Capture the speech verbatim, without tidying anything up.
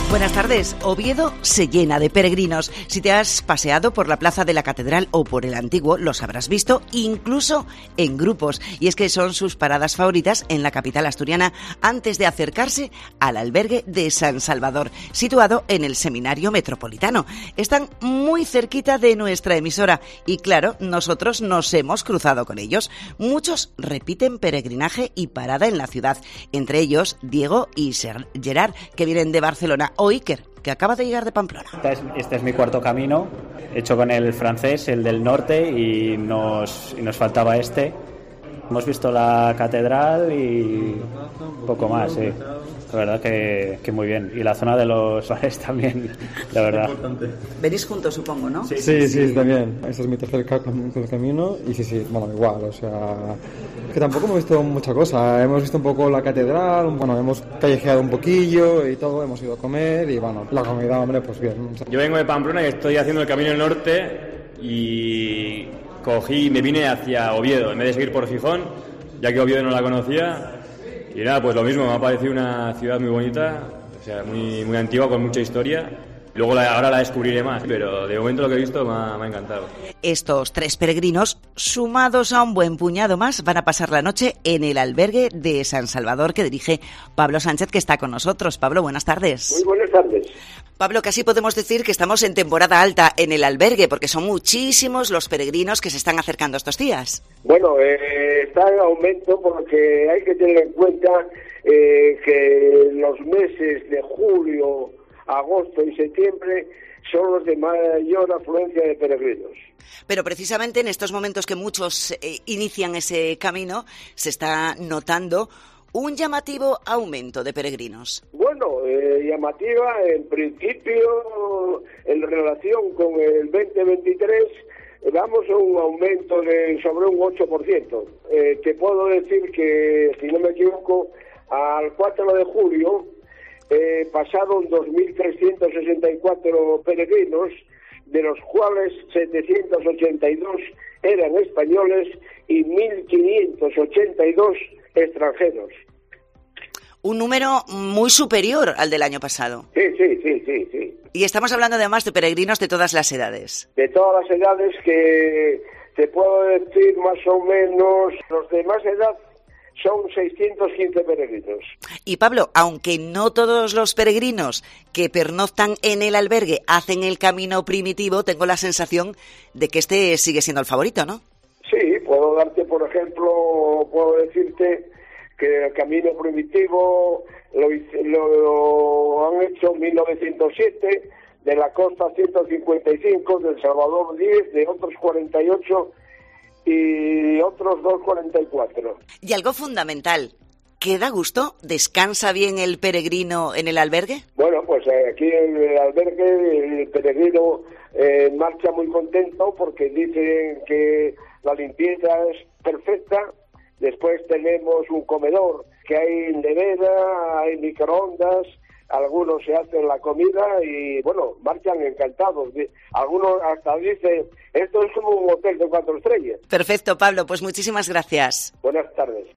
Buenas tardes. Oviedo se llena de peregrinos. Si te has paseado por la plaza de la Catedral o por el Antiguo, los habrás visto incluso en grupos. Y es que son sus paradas favoritas en la capital asturiana antes de acercarse al albergue de San Salvador, situado en el Seminario Metropolitano. Están muy cerquita de nuestra emisora y, claro, nosotros nos hemos cruzado con ellos. Muchos repiten peregrinaje y parada en la ciudad, entre ellos Diego y Gerard, que vienen de Barcelona, o Iker, que acaba de llegar de Pamplona. Este es, este es mi cuarto camino, hecho con el francés, el del norte, y nos, y nos faltaba este. Hemos visto la catedral y poco más, sí. La verdad que, que muy bien. Y la zona de los bares también, la verdad. Venís juntos, supongo, ¿no? Sí, sí, sí, sí, también. Ese es mi tercer camino y sí, sí, bueno, igual, o sea... Que tampoco hemos visto mucha cosa. Hemos visto un poco la catedral, bueno, hemos callejeado un poquillo y todo, hemos ido a comer y, bueno, la comida, hombre, pues bien. Yo vengo de Pamplona y estoy haciendo el camino del norte y cogí, me vine hacia Oviedo, en vez de seguir por Gijón, ya que Oviedo no la conocía. Y nada, pues lo mismo, me ha parecido una ciudad muy bonita, o sea, muy, muy antigua, con mucha historia. Luego la, ahora la descubriré más, pero de momento lo que he visto me ha, me ha encantado. Estos tres peregrinos, sumados a un buen puñado más, van a pasar la noche en el albergue de San Salvador que dirige Pablo Sánchez, que está con nosotros. Pablo, buenas tardes. Muy buenas tardes. Pablo, casi podemos decir que estamos en temporada alta en el albergue, porque son muchísimos los peregrinos que se están acercando estos días. Bueno, eh, está en aumento porque hay que tener en cuenta eh, que los meses de julio, agosto y septiembre son los de mayor afluencia de peregrinos. Pero precisamente en estos momentos que muchos eh, inician ese camino, se está notando un llamativo aumento de peregrinos. Bueno, eh, llamativa en principio, en relación con el veinte veintitrés, vamos a un aumento de sobre un ocho por ciento. Eh, te puedo decir que, si no me equivoco, al cuatro de julio eh, pasaron dos mil trescientos sesenta y cuatro peregrinos, de los cuales setecientos ochenta y dos eran españoles y mil quinientos ochenta y dos extranjeros. Un número muy superior al del año pasado. Sí, sí, sí, sí, sí. Y estamos hablando además de peregrinos de todas las edades. De todas las edades, que te puedo decir más o menos, los de más edad son seiscientos quince peregrinos. Y Pablo, aunque no todos los peregrinos que pernoctan en el albergue hacen el camino primitivo, tengo la sensación de que este sigue siendo el favorito, ¿no? Sí, puedo darte, por ejemplo, puedo decirte que el camino primitivo lo, lo, lo han hecho en mil novecientos siete, de la costa ciento cincuenta y cinco, del Salvador diez, de otros cuarenta y ocho y otros dos cuarenta y cuatro. Y algo fundamental, ¿qué da gusto? ¿Descansa bien el peregrino en el albergue? Bueno, pues aquí en el albergue el peregrino eh, marcha muy contento porque dicen que la limpieza es perfecta. Después tenemos un comedor que hay nevera, hay microondas, algunos se hacen la comida y, bueno, marchan encantados. Algunos hasta dicen, esto es como un hotel de cuatro estrellas. Perfecto, Pablo, pues muchísimas gracias. Buenas tardes.